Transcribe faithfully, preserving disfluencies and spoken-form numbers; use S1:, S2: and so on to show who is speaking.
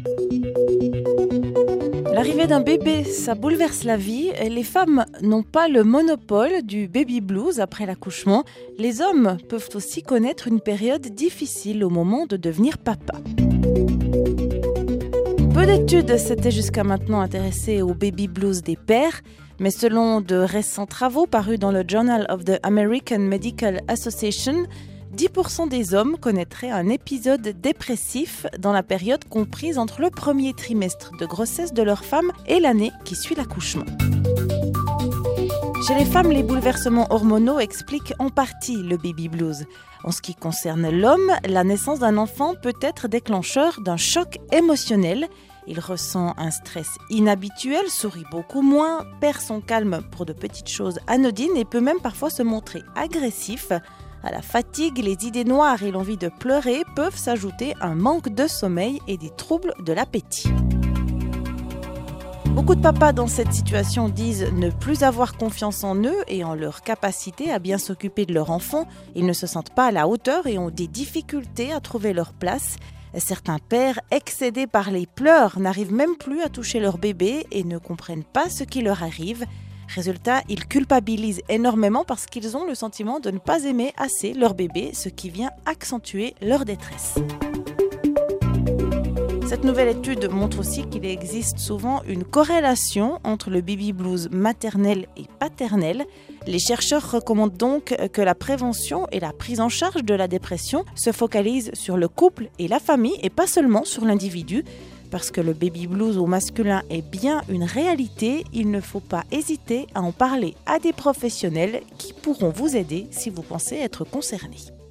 S1: L'arrivée d'un bébé, ça bouleverse la vie. Les femmes n'ont pas le monopole du baby blues après l'accouchement. Les hommes peuvent aussi connaître une période difficile au moment de devenir papa. Peu d'études s'étaient jusqu'à maintenant intéressées au baby blues des pères, mais selon de récents travaux parus dans le Journal of the American Medical Association, dix pour cent des hommes connaîtraient un épisode dépressif dans la période comprise entre le premier trimestre de grossesse de leur femme et l'année qui suit l'accouchement. Chez les femmes, les bouleversements hormonaux expliquent en partie le baby blues. En ce qui concerne l'homme, la naissance d'un enfant peut être déclencheur d'un choc émotionnel. Il ressent un stress inhabituel, sourit beaucoup moins, perd son calme pour de petites choses anodines et peut même parfois se montrer agressif. À la fatigue, les idées noires et l'envie de pleurer peuvent s'ajouter un manque de sommeil et des troubles de l'appétit. Beaucoup de papas dans cette situation disent ne plus avoir confiance en eux et en leur capacité à bien s'occuper de leur enfant. Ils ne se sentent pas à la hauteur et ont des difficultés à trouver leur place. Certains pères, excédés par les pleurs, n'arrivent même plus à toucher leur bébé et ne comprennent pas ce qui leur arrive. Résultat, ils culpabilisent énormément parce qu'ils ont le sentiment de ne pas aimer assez leur bébé, ce qui vient accentuer leur détresse. Cette nouvelle étude montre aussi qu'il existe souvent une corrélation entre le baby blues maternel et paternel. Les chercheurs recommandent donc que la prévention et la prise en charge de la dépression se focalisent sur le couple et la famille et pas seulement sur l'individu. Parce que le baby blues au masculin est bien une réalité, il ne faut pas hésiter à en parler à des professionnels qui pourront vous aider si vous pensez être concerné.